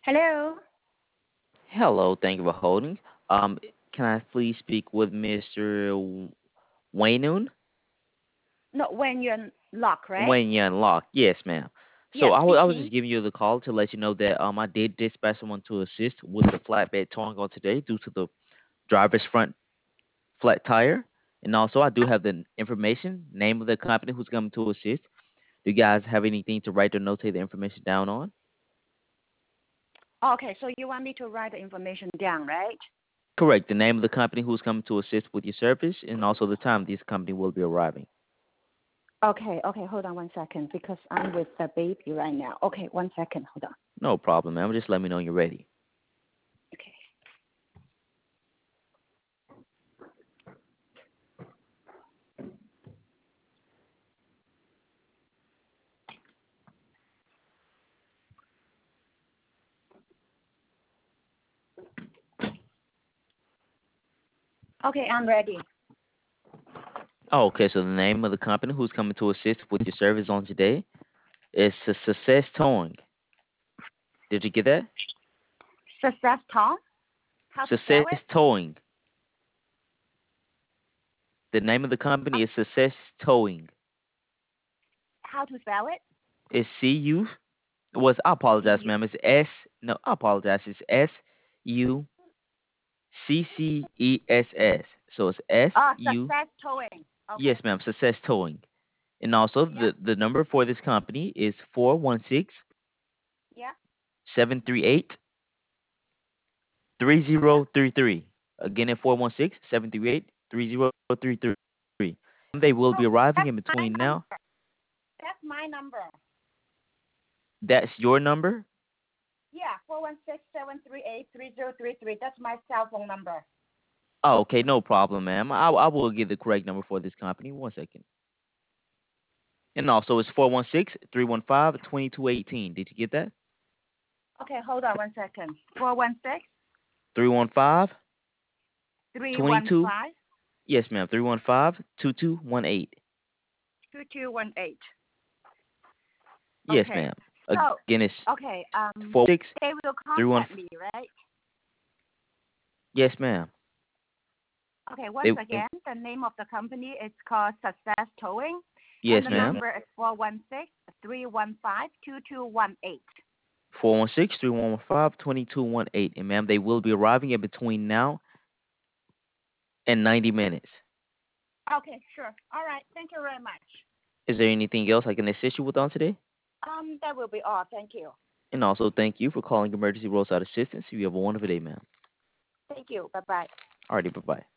Hello. Hello, thank you for holding. Um, can I please speak with Mr. Waynoon? No, when you're lock, right? Wayne Yan Lock. Yes, ma'am. So Yeah, I was just speaking. giving you the call to let you know that I did dispatch someone to assist with the flatbed towing on today due to the driver's front flat tire. And also I do have the information, name of the company who's coming to assist. Do you guys have anything to write or notate the information down on? Okay, so you want me to write the information down, right? Correct. The name of the company who's coming to assist with your service and also the time this company will be arriving. Okay, hold on 1 second because I'm with the baby right now. Okay, 1 second, hold on. No problem, ma'am. Just let me know when you're ready. Okay. Okay, I'm ready. Oh, okay. So the name of the company who's coming to assist with your service on today is Success Towing. Did you get that? Success Tom? How to spell Success it? Towing. The name of the Uh, company is Success Towing. How to spell it? It's CU. Was I apologize, CU. ma'am. It's S. No, I apologize. It's SUCCESS. So it's SU. Success Towing. Okay. Yes, ma'am. Success Towing. And also Yeah, the number for this company is 416 yeah, 738 yeah. 3033. Again at 416-738-3033. They will No, be arriving that's in my between number. now. That's my number. That's your number? Yeah, 416-738-3033. That's my cell phone number. Oh, okay, no problem, ma'am. I will give the correct number for this company. 1 second. And also it's 416-315-2218. Did you get that? Okay, hold on 1 second. 416 315 22. 315 Yes, ma'am. 315-2218. 2218. Yes, Okay. ma'am. So, Again, it's okay, 46 they will contact 315. me, right? Yes, ma'am. Okay, once They, again, the name of the company is called Success Towing, and yes, the ma'am. number is 416-315-2218. 416-315-2218. And ma'am, they will be arriving in between now and 90 minutes. Okay, sure. All right. Thank you very much. Is there anything else I can assist you with on today? That will be all. Thank you. And also, thank you for calling Emergency Roadside Assistance. You have a wonderful day, ma'am. Thank you. Bye-bye. Alrighty, bye bye.